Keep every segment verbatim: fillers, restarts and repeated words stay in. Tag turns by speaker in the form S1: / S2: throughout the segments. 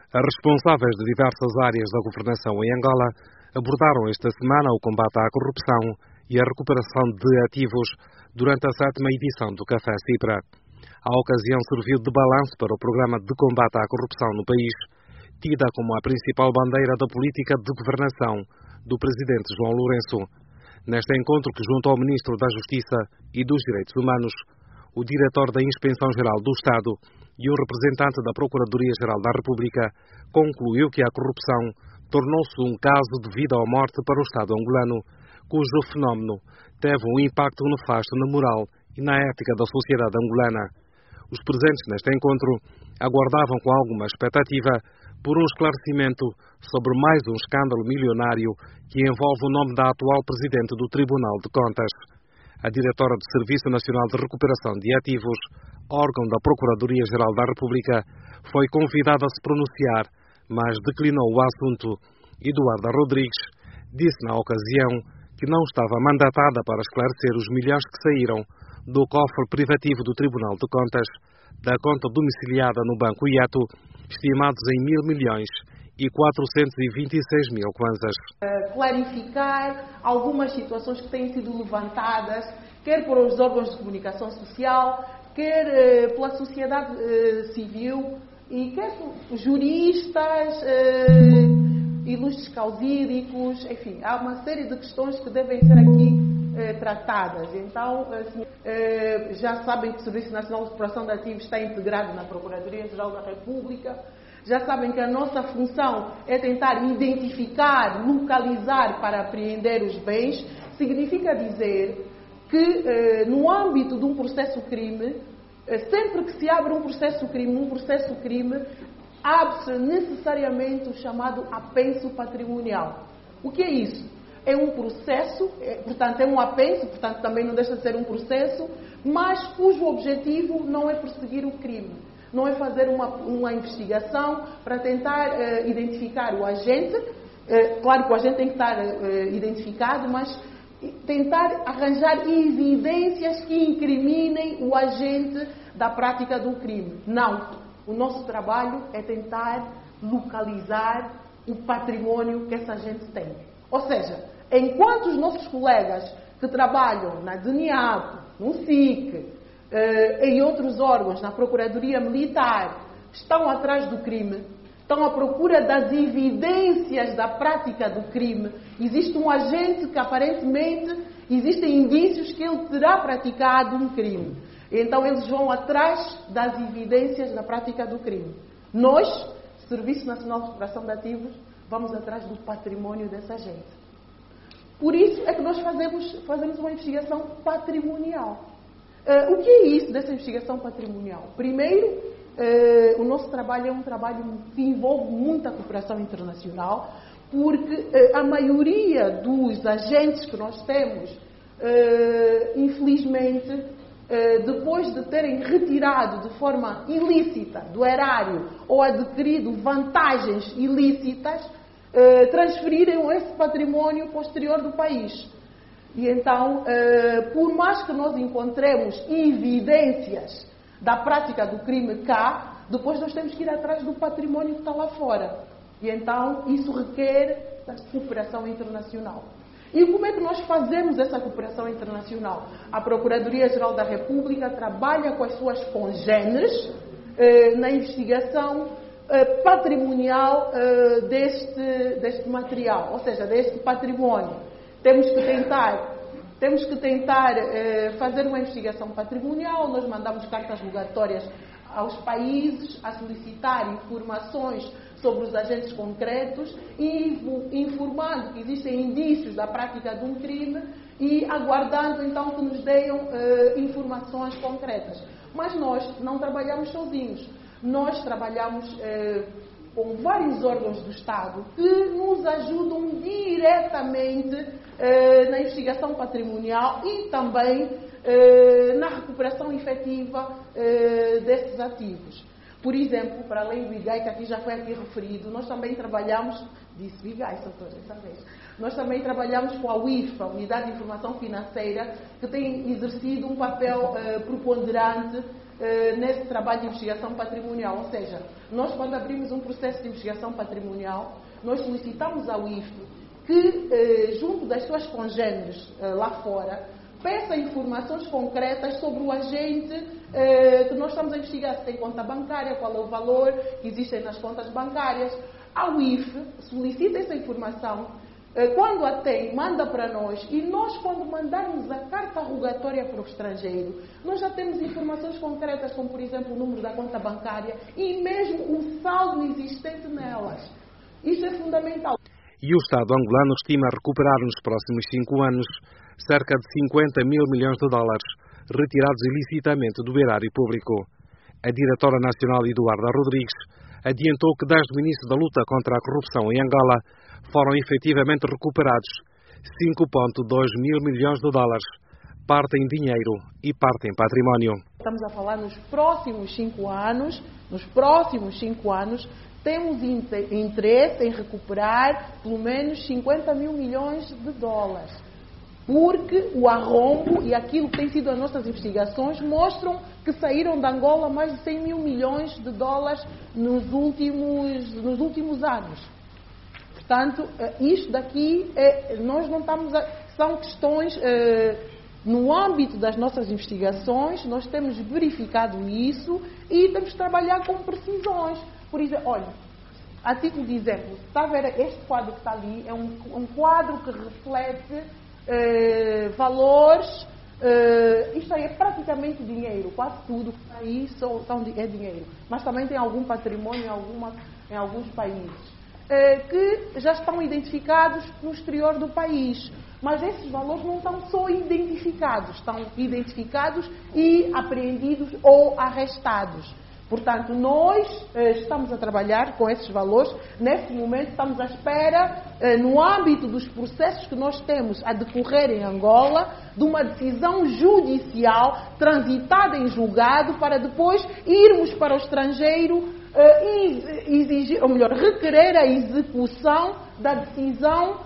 S1: As responsáveis de diversas áreas da governação em Angola abordaram esta semana o combate à corrupção e a recuperação de ativos durante a sétima edição do Café Cipra. A ocasião serviu de balanço para o programa de combate à corrupção no país, tida como a principal bandeira da política de governação do presidente João Lourenço. Neste encontro que junto ao Ministro da Justiça e dos Direitos Humanos, o diretor da Inspeção-Geral do Estado e um representante da Procuradoria-Geral da República concluiu que a corrupção tornou-se um caso de vida ou morte para o Estado angolano, cujo fenómeno teve um impacto nefasto na moral e na ética da sociedade angolana. Os presentes neste encontro aguardavam com alguma expectativa por um esclarecimento sobre mais um escândalo milionário que envolve o nome da atual Presidente do Tribunal de Contas. A diretora do Serviço Nacional de Recuperação de Ativos, órgão da Procuradoria-Geral da República, foi convidada a se pronunciar, mas declinou o assunto. Eduarda Rodrigues disse na ocasião que não estava mandatada para esclarecer os milhões que saíram do cofre privativo do Tribunal de Contas, da conta domiciliada no Banco Iato, estimados em mil milhões e quatrocentos e vinte e seis mil kwanzas.
S2: Clarificar algumas situações que têm sido levantadas, quer por os órgãos de comunicação social, quer eh, pela sociedade eh, civil e quer por juristas, eh, ilustres causídicos, enfim, há uma série de questões que devem ser aqui eh, tratadas. Então, assim, eh, já sabem que o Serviço Nacional de Recuperação de Ativos está integrado na Procuradoria-Geral da República. Já sabem que a nossa função é tentar identificar, localizar para apreender os bens. Significa dizer que, eh, no âmbito de um processo crime, eh, sempre que se abre um processo crime, um processo crime, abre-se necessariamente o chamado apenso patrimonial. O que é isso? É um processo, é, portanto é um apenso, portanto também não deixa de ser um processo, mas cujo objetivo não é perseguir o crime. Não é fazer uma, uma investigação para tentar uh, identificar o agente. Uh, claro que o agente tem que estar uh, identificado, mas tentar arranjar evidências que incriminem o agente da prática do crime. Não. O nosso trabalho é tentar localizar o património que essa gente tem. Ou seja, enquanto os nossos colegas que trabalham na DENIAP, no S I C, Uh, em outros órgãos, na Procuradoria Militar, estão atrás do crime, estão à procura das evidências da prática do crime. Existe um agente que aparentemente existem indícios que ele terá praticado um crime. Então eles vão atrás das evidências da prática do crime. Nós, Serviço Nacional de Recuperação de Ativos, vamos atrás do património dessa gente. Por isso é que nós fazemos, fazemos uma investigação patrimonial. Uh, o que é isso dessa investigação patrimonial? Primeiro, uh, o nosso trabalho é um trabalho que envolve muita cooperação internacional, porque uh, a maioria dos agentes que nós temos, uh, infelizmente, uh, depois de terem retirado de forma ilícita do erário ou adquirido vantagens ilícitas, uh, transferiram esse património para o exterior do país. E então, por mais que nós encontremos evidências da prática do crime cá, depois nós temos que ir atrás do património que está lá fora. E então, isso requer cooperação internacional. E como é que nós fazemos essa cooperação internacional? A Procuradoria-Geral da República trabalha com as suas congêneres na investigação patrimonial deste, deste material, ou seja, deste património. Temos que tentar, temos que tentar eh, fazer uma investigação patrimonial. Nós mandamos cartas rogatórias aos países a solicitar informações sobre os agentes concretos e informando que existem indícios da prática de um crime e aguardando então que nos deem eh, informações concretas. Mas nós não trabalhamos sozinhos. Nós trabalhamos eh, com vários órgãos do Estado que nos ajudam diretamente eh, na investigação patrimonial e também eh, na recuperação efetiva eh, desses ativos. Por exemplo, para além do I G A I, que aqui já foi aqui referido, nós também trabalhamos, disse o I G A I, doutor, dessa vez, nós também trabalhamos com a U I F, a Unidade de Informação Financeira, que tem exercido um papel eh, preponderante eh, nesse trabalho de investigação patrimonial. Ou seja, nós quando abrimos um processo de investigação patrimonial, nós solicitamos ao I F E que, eh, junto das suas congêneres eh, lá fora, peça informações concretas sobre o agente eh, que nós estamos a investigar, se tem conta bancária, qual é o valor que existem nas contas bancárias. Ao I F E solicita essa informação, eh, quando a tem, manda para nós, e nós, quando mandarmos a carta rogatória para o estrangeiro, nós já temos informações concretas, como por exemplo o número da conta bancária e mesmo o saldo existente nelas. Isso é fundamental.
S1: E o Estado angolano estima recuperar nos próximos cinco anos cerca de cinquenta mil milhões de dólares retirados ilicitamente do erário público. A diretora nacional Eduarda Rodrigues adiantou que desde o início da luta contra a corrupção em Angola foram efetivamente recuperados cinco vírgula dois mil milhões de dólares, parte em dinheiro e parte em património.
S2: Estamos a falar nos próximos cinco anos, nos próximos cinco anos, temos interesse em recuperar pelo menos cinquenta mil milhões de dólares. Porque o arrombo e aquilo que tem sido as nossas investigações mostram que saíram de Angola mais de cem mil milhões de dólares nos últimos, nos últimos anos. Portanto, isto daqui, é, nós não estamos a, são questões, é, no âmbito das nossas investigações, nós temos verificado isso e temos de trabalhar com precisões. Por exemplo, olha, a título de exemplo, está a ver este quadro que está ali, é um, um quadro que reflete eh, valores, eh, isto aí é praticamente dinheiro, quase tudo que está aí são, são, é dinheiro, mas também tem algum patrimônio em, alguma, em alguns países, eh, que já estão identificados no exterior do país. Mas esses valores não estão só identificados, estão identificados e apreendidos ou arrestados. Portanto, nós eh, estamos a trabalhar com esses valores. Nesse momento, estamos à espera, eh, no âmbito dos processos que nós temos a decorrer em Angola, de uma decisão judicial transitada em julgado para depois irmos para o estrangeiro eh, e exigir, ou melhor, requerer a execução da decisão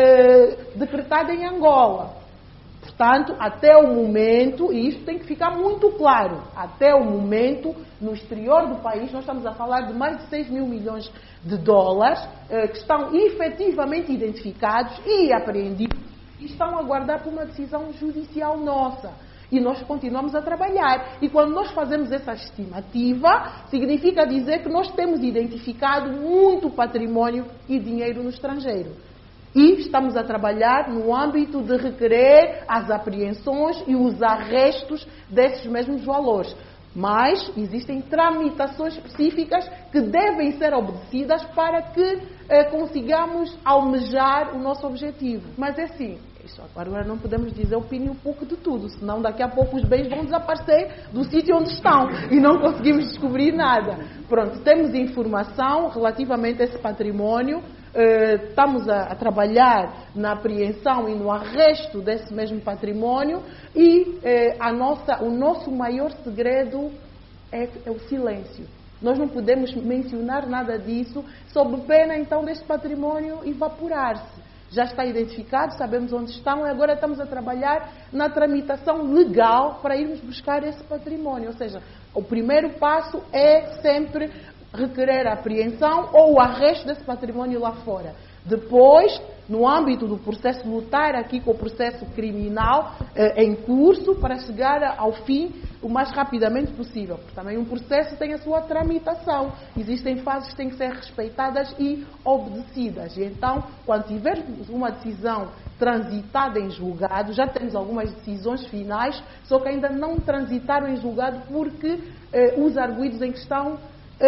S2: eh, decretada em Angola. Portanto, até o momento, e isto tem que ficar muito claro, até o momento, no exterior do país, nós estamos a falar de mais de seis mil milhões de dólares eh, que estão efetivamente identificados e apreendidos e estão a aguardar por uma decisão judicial nossa. E nós continuamos a trabalhar. E quando nós fazemos essa estimativa, significa dizer que nós temos identificado muito património e dinheiro no estrangeiro. E estamos a trabalhar no âmbito de requerer as apreensões e os arrestos desses mesmos valores. Mas existem tramitações específicas que devem ser obedecidas para que eh, consigamos almejar o nosso objetivo. Mas é assim, isso agora não podemos dizer opinião um pouco de tudo, senão daqui a pouco os bens vão desaparecer do sítio onde estão e não conseguimos descobrir nada. Pronto, temos informação relativamente a esse património. Uh, estamos a, a trabalhar na apreensão e no arresto desse mesmo património e uh, a nossa, o nosso maior segredo é, é o silêncio. Nós não podemos mencionar nada disso sob pena então deste património evaporar-se. Já está identificado, sabemos onde estão e agora estamos a trabalhar na tramitação legal para irmos buscar esse património. Ou seja, o primeiro passo é sempre requerer a apreensão ou o arresto desse património lá fora. Depois, no âmbito do processo, lutar aqui com o processo criminal eh, em curso para chegar ao fim o mais rapidamente possível. Porque também um processo tem a sua tramitação. Existem fases que têm que ser respeitadas e obedecidas. E então, quando tivermos uma decisão transitada em julgado, já temos algumas decisões finais, só que ainda não transitaram em julgado porque eh, os arguidos em questão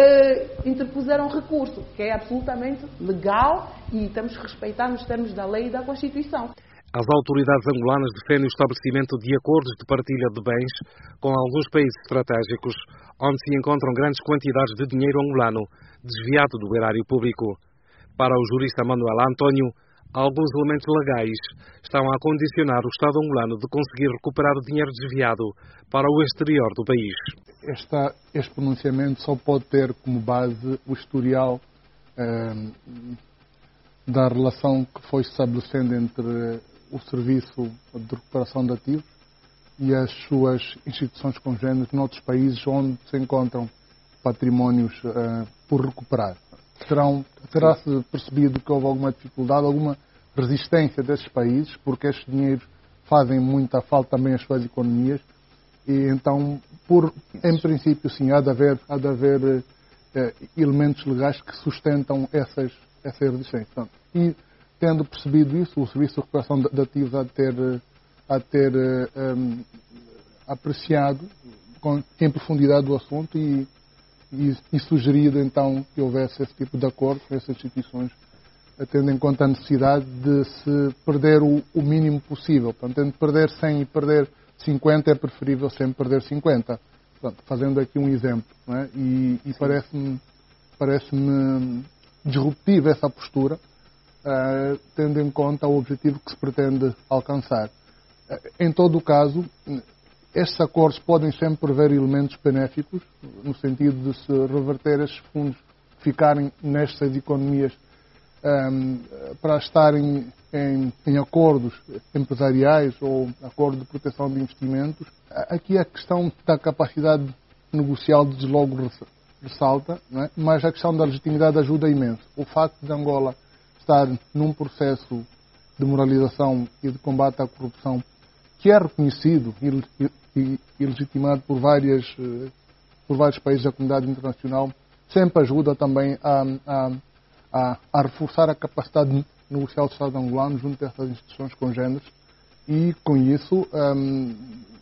S2: Uh, interpuseram recurso, que é absolutamente legal e temos que respeitar nos termos da lei e da Constituição.
S1: As autoridades angolanas defendem o estabelecimento de acordos de partilha de bens com alguns países estratégicos, onde se encontram grandes quantidades de dinheiro angolano desviado do erário público. Para o jurista Manuel António, alguns elementos legais estão a condicionar o Estado angolano de conseguir recuperar o dinheiro desviado para o exterior do país.
S3: Esta, este pronunciamento só pode ter como base o historial eh, da relação que foi estabelecendo entre o Serviço de Recuperação de Ativos e as suas instituições congêneres noutros países onde se encontram patrimónios uh, por recuperar. Terão, terá-se percebido que houve alguma dificuldade, alguma resistência desses países, porque estes dinheiros fazem muita falta também às suas economias, e então, por, em princípio, sim, há de haver, há de haver uh, elementos legais que sustentam essas, essa resistência. Então, e, tendo percebido isso, o Serviço de Recuperação de Ativos há de ter, há de ter uh, um, apreciado com, em profundidade o assunto e, e, e sugerido, então, que houvesse esse tipo de acordo com essas instituições, tendo em conta a necessidade de se perder o, o mínimo possível. Portanto, tendo de perder cem e perder cinquenta, é preferível sempre perder cinquenta. Portanto, fazendo aqui um exemplo. Não é? E, e parece-me, parece-me disruptiva essa postura, uh, tendo em conta o objetivo que se pretende alcançar. Uh, em todo o caso, estes acordos podem sempre prever elementos benéficos, no sentido de se reverter estes fundos que ficarem nestas economias Um, para estarem em, em acordos empresariais ou acordo de proteção de investimentos. Aqui a questão da capacidade negocial desde logo ressalta, não é? Mas a questão da legitimidade ajuda imenso. O facto de Angola estar num processo de moralização e de combate à corrupção que é reconhecido e, e, e legitimado por, várias, por vários países da comunidade internacional, sempre ajuda também a, a A, a reforçar a capacidade negocial do Estado angolano junto dessas instituições congêneres e, com isso, um,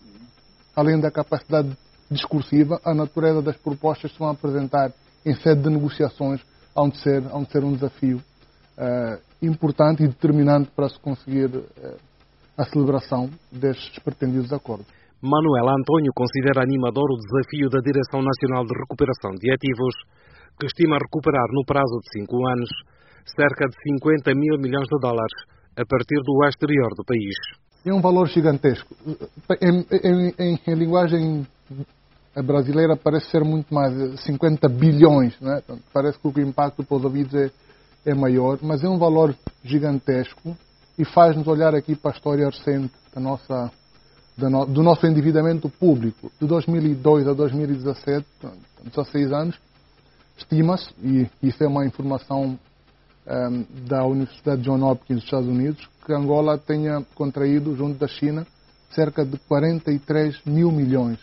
S3: além da capacidade discursiva, a natureza das propostas que se vão apresentar em sede de negociações há de ser, há de ser um desafio uh, importante e determinante para se conseguir uh, a celebração destes pretendidos acordos.
S1: Manuel António considera animador o desafio da Direção Nacional de Recuperação de Ativos, que estima recuperar no prazo de cinco anos cerca de cinquenta mil milhões de dólares a partir do exterior do país.
S3: É um valor gigantesco. Em, em, em, em linguagem brasileira parece ser muito mais, cinquenta bilhões, não é? Parece que o impacto para os ouvidos é, é maior, mas é um valor gigantesco e faz-nos olhar aqui para a história recente da nossa, da no, do nosso endividamento público. De dois mil e dois a dois mil e dezassete, dezasseis anos, estima-se, e isso é uma informação um, da Universidade Johns Hopkins dos Estados Unidos, que Angola tenha contraído, junto da China, cerca de quarenta e três mil milhões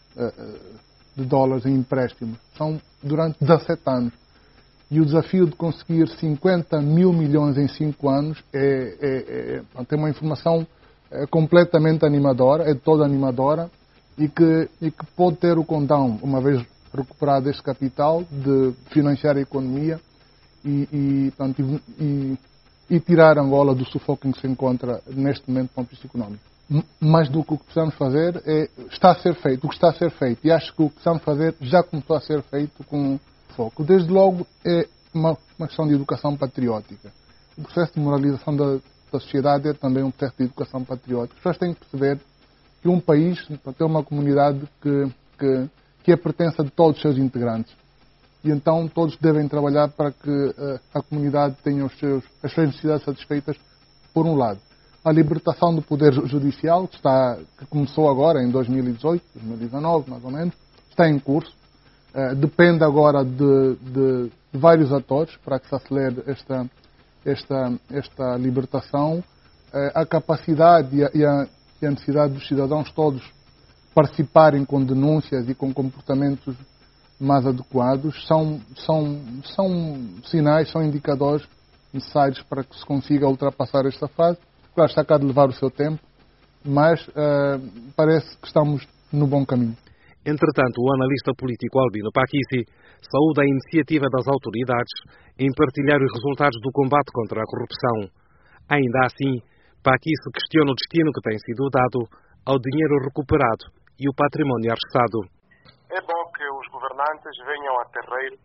S3: uh, de dólares em empréstimos. São durante dezassete anos. E o desafio de conseguir cinquenta mil milhões em cinco anos é, é, é, tem uma informação é, completamente animadora, é toda animadora, e que, e que pode ter o condão, uma vez recuperar deste capital, de financiar a economia e, e, portanto, e, e tirar Angola do sufoco em que se encontra neste momento do ponto de vista económico. Mais do que o que precisamos fazer é, está a ser feito, o que está a ser feito, e acho que o que precisamos fazer já começou a ser feito com foco. Desde logo é uma, uma questão de educação patriótica. O processo de moralização da, da sociedade é também um processo de educação patriótica. As pessoas têm que perceber que um país tem uma comunidade que, que que é a pertença de todos os seus integrantes. E então todos devem trabalhar para que uh, a comunidade tenha os seus, as suas necessidades satisfeitas, por um lado. A libertação do poder judicial, que, está, que começou agora em dois mil e dezoito, dois mil e dezanove, mais ou menos, está em curso. Uh, depende agora de, de, de vários atores para que se acelere esta, esta, esta libertação. Uh, a capacidade e a, e, a, e a necessidade dos cidadãos todos participarem com denúncias e com comportamentos mais adequados são, são, são sinais, são indicadores necessários para que se consiga ultrapassar esta fase. Claro, está cá de levar o seu tempo, mas uh, parece que estamos no bom caminho.
S1: Entretanto, o analista político Albino Paquisi saúda a iniciativa das autoridades em partilhar os resultados do combate contra a corrupção. Ainda assim, Paquisi questiona o destino que tem sido dado ao dinheiro recuperado e o património arrestado.
S4: É bom que os governantes venham a terreiro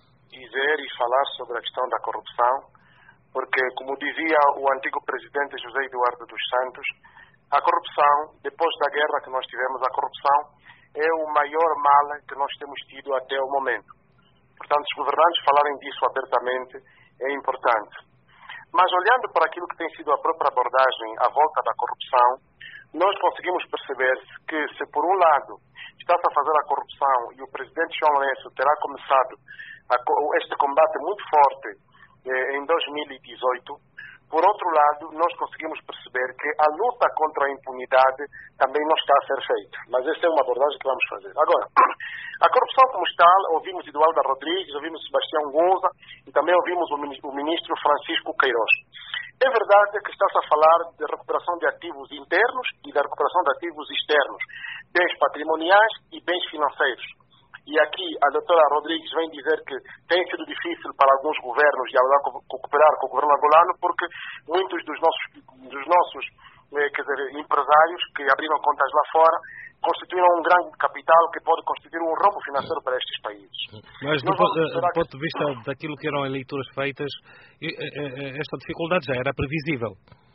S4: dizer e falar sobre a questão da corrupção, porque, como dizia o antigo presidente José Eduardo dos Santos, a corrupção, depois da guerra que nós tivemos, a corrupção é o maior mal que nós temos tido até o momento. Portanto, os governantes falarem disso abertamente é importante. Mas olhando para aquilo que tem sido a própria abordagem à volta da corrupção, nós conseguimos perceber que se por um lado está-se a fazer a corrupção e o presidente João Lourenço terá começado a, este combate muito forte eh, em dois mil e dezoito, por outro lado, nós conseguimos perceber que a luta contra a impunidade também não está a ser feita. Mas essa é uma abordagem que vamos fazer. Agora, a corrupção como está, ouvimos Eduardo Rodrigues, ouvimos Sebastião Gonza e também ouvimos o ministro Francisco Queiroz. É verdade que está-se a falar de recuperação de ativos internos e da recuperação de ativos externos, bens patrimoniais e bens financeiros. E aqui a doutora Rodrigues vem dizer que tem sido difícil para alguns governos dialogar, cooperar com o governo angolano, porque muitos dos nossos, dos nossos eh, quer dizer, empresários que abriram contas lá fora constituíram um grande capital que pode constituir um rombo financeiro para estes países.
S1: Mas do, po do ponto de vista daquilo que eram leituras feitas, esta dificuldade já era previsível?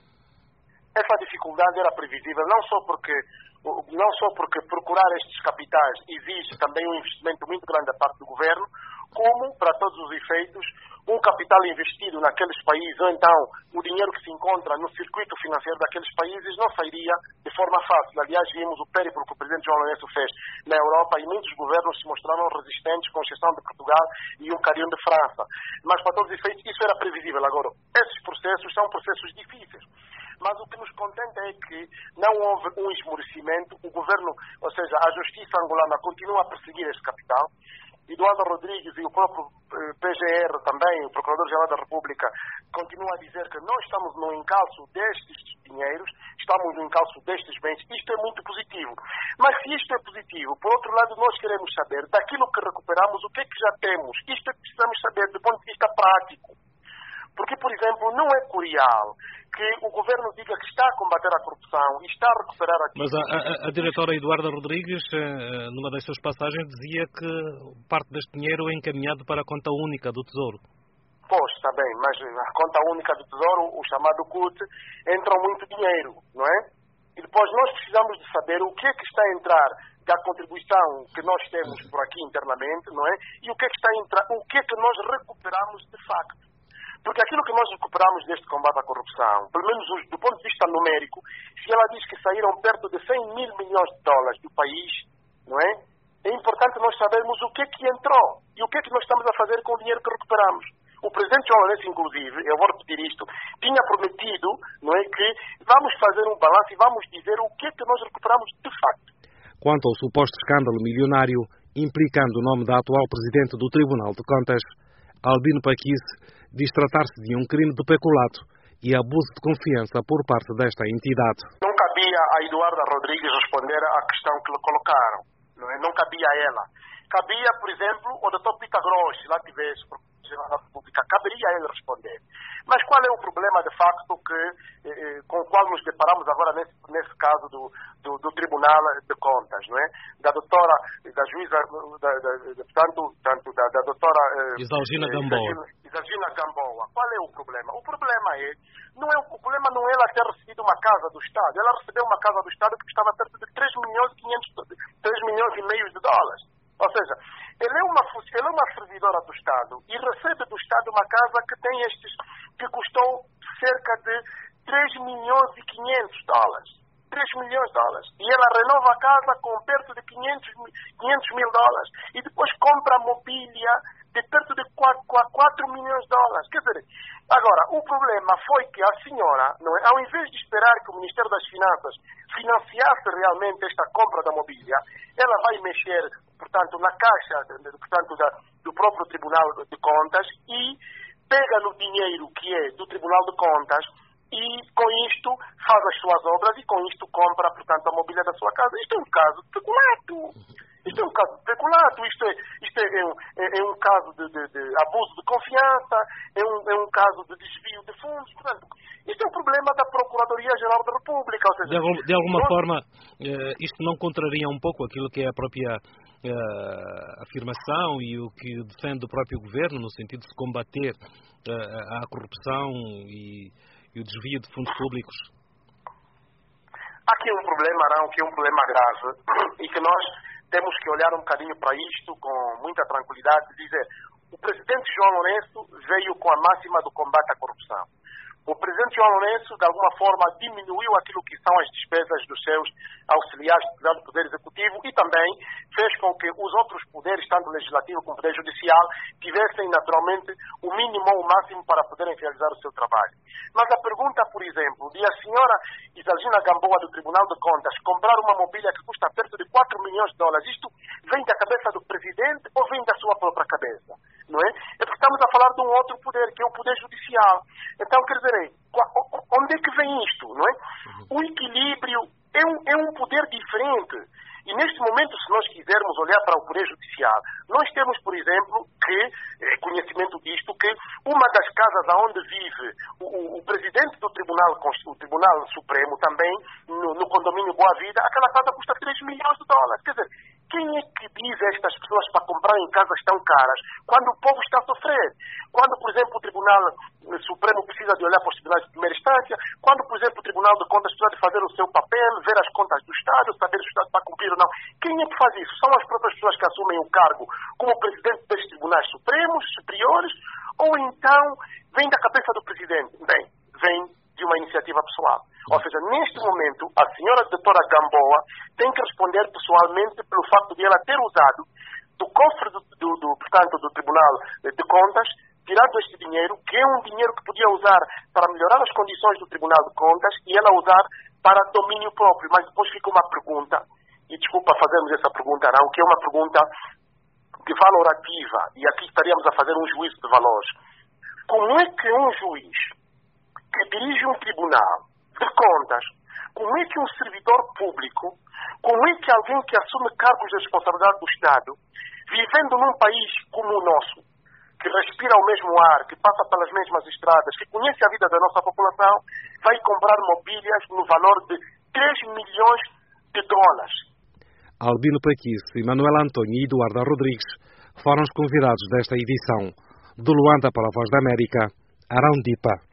S4: Essa dificuldade era previsível, não só porque não só porque procurar estes capitais exige também um investimento muito grande da parte do governo, como, para todos os efeitos, um capital investido naqueles países, ou então o dinheiro que se encontra no circuito financeiro daqueles países não sairia de forma fácil. Aliás, vimos o périplo que o presidente João Lourenço fez na Europa e muitos governos se mostraram resistentes, com exceção de Portugal e um bocadinho de França. Mas, para todos os efeitos, isso era previsível. Agora, esses processos são processos difíceis. Mas o que nos contenta é que não houve um esmorecimento. O governo, ou seja, a justiça angolana continua a perseguir este capital. Eduardo Rodrigues e o próprio P G R também, o Procurador-Geral da República, continua a dizer que nós estamos no encalço destes dinheiros, estamos no encalço destes bens. Isto é muito positivo. Mas se isto é positivo, por outro lado, nós queremos saber daquilo que recuperamos, o que é que já temos. Isto é que precisamos saber do ponto de vista prático. Porque, por exemplo, não é curial que o governo diga que está a combater a corrupção e está a recuperar a...
S1: Mas a, a, a diretora Eduarda Rodrigues, numa das suas passagens, dizia que parte deste dinheiro é encaminhado para a conta única do Tesouro.
S4: Pois, está bem, mas a conta única do Tesouro, o chamado C U T, entra muito dinheiro, não é? E depois nós precisamos de saber o que é que está a entrar da contribuição que nós temos por aqui internamente, não é? E o que é que está a entrar, o que é que nós recuperamos de facto. Porque aquilo que nós recuperamos deste combate à corrupção, pelo menos do ponto de vista numérico, se ela diz que saíram perto de cem mil milhões de dólares do país, não é? É importante nós sabermos o que é que entrou e o que é que nós estamos a fazer com o dinheiro que recuperamos. O presidente João Lourenço, inclusive, eu vou repetir isto, tinha prometido, não é, que vamos fazer um balanço e vamos dizer o que é que nós recuperamos de facto.
S1: Quanto ao suposto escândalo milionário implicando o nome da atual presidente do Tribunal de Contas, Albino Paquice diz tratar-se de um crime de peculato e abuso de confiança por parte desta entidade.
S4: Não cabia a Eduarda Rodrigues responder à questão que lhe colocaram, não é? Não cabia a ela. Cabia, por exemplo, o doutor Pita Gross, se lá tivesse da República, caberia a ele responder. Mas qual é o problema, de facto, que, eh, com o qual nos deparamos agora nesse, nesse caso do, do, do Tribunal de Contas, não é? Da doutora, da juíza, da, da, da, tanto, tanto da, da doutora...
S1: Eh, Isalgina Gamboa.
S4: Isalgina Gamboa. Qual é o problema? O problema é, não é, o problema não é ela ter recebido uma casa do Estado. Ela recebeu uma casa do Estado que custava perto de três milhões e quinhentos, três milhões e meio de dólares. Ou seja, ela é, uma, ela é uma servidora do Estado e recebe do Estado uma casa que tem estes, que custou cerca de três milhões e quinhentos dólares. três milhões de dólares. E ela renova a casa com perto de quinhentos mil dólares. E depois compra mobília de perto de quatro milhões de dólares. Quer dizer, agora, o problema foi que a senhora, não é, ao invés de esperar que o Ministério das Finanças financiasse realmente esta compra da mobília, ela vai mexer, portanto, na caixa, portanto, da, do próprio Tribunal de Contas e pega no dinheiro que é do Tribunal de Contas e, com isto, faz as suas obras e, com isto, compra, portanto, a mobília da sua casa. Isto é um caso de peculato. Isto é um caso de peculato. Isto é, isto é, é, um, é, é um caso de, de, de abuso de confiança, é um, é um caso de desvio de fundos. Portanto, isto é um problema da Procuradoria-Geral da República. Ou seja,
S1: de, algum, de alguma nós... forma, eh, isto não contraria um pouco aquilo que é a própria eh, afirmação e o que defende o próprio governo, no sentido de se combater eh, a corrupção e, e o desvio de fundos públicos?
S4: Há aqui um problema, Arão, que é um problema grave e que nós temos que olhar um bocadinho para isto com muita tranquilidade e dizer: o presidente João Lourenço veio com a máxima do combate à corrupção. O presidente João Lourenço, de alguma forma, diminuiu aquilo que são as despesas dos seus auxiliares do Poder Executivo e também fez com que os outros poderes, tanto o Legislativo como o Poder Judicial, tivessem, naturalmente, o mínimo ou o máximo para poderem realizar o seu trabalho. Mas a pergunta, por exemplo, de a senhora Isalgina Gamboa, do Tribunal de Contas, comprar uma mobília que custa perto de quatro milhões de dólares, isto vem da cabeça do presidente ou vem da sua própria cabeça? Não é? É porque estamos a falar de um outro poder, que é o Poder Judicial. Então, quer dizer, onde é que vem isto, não é? O equilíbrio é um, é um poder diferente. E neste momento, se nós quisermos olhar para o Poder Judicial, nós temos, por exemplo, que, eh, conhecimento disto, que uma das casas onde vive o, o, o presidente do Tribunal, o Tribunal Supremo também, no, no condomínio Boa Vida, aquela casa custa três milhões de dólares. Quer dizer, quem é que diz a estas pessoas para comprar em casas tão caras quando o povo está a sofrer? Quando, por exemplo, o Tribunal Supremo precisa de olhar para os tribunais de primeira instância, quando, por exemplo, o Tribunal de Contas precisa de fazer o seu papel, ver as contas do Estado, saber se o Estado está a cumprir ou não. Quem é que faz isso? São as próprias pessoas que assumem o cargo como presidente destes tribunais supremos, superiores, ou então vem da cabeça do presidente? Bem, vem de uma iniciativa pessoal. Ou seja, neste momento, a senhora doutora Gamboa tem que responder pessoalmente pelo facto de ela ter usado do cofre do, do, do, portanto, do Tribunal de Contas, tirado este dinheiro, que é um dinheiro que podia usar para melhorar as condições do Tribunal de Contas, e ela usar para domínio próprio. Mas depois fica uma pergunta, e desculpa fazermos essa pergunta não, que é uma pergunta de valorativa, e aqui estaríamos a fazer um juízo de valores. Como é que um juiz que dirige um tribunal de contas, como é que um servidor público, como é que alguém que assume cargos de responsabilidade do Estado, vivendo num país como o nosso, que respira o mesmo ar, que passa pelas mesmas estradas, que conhece a vida da nossa população, vai comprar mobílias no valor de três milhões de dólares?
S1: Albino Paquice, Manuel António e Eduardo Rodrigues foram os convidados desta edição. De Luanda para a Voz da América, Arão Dipa.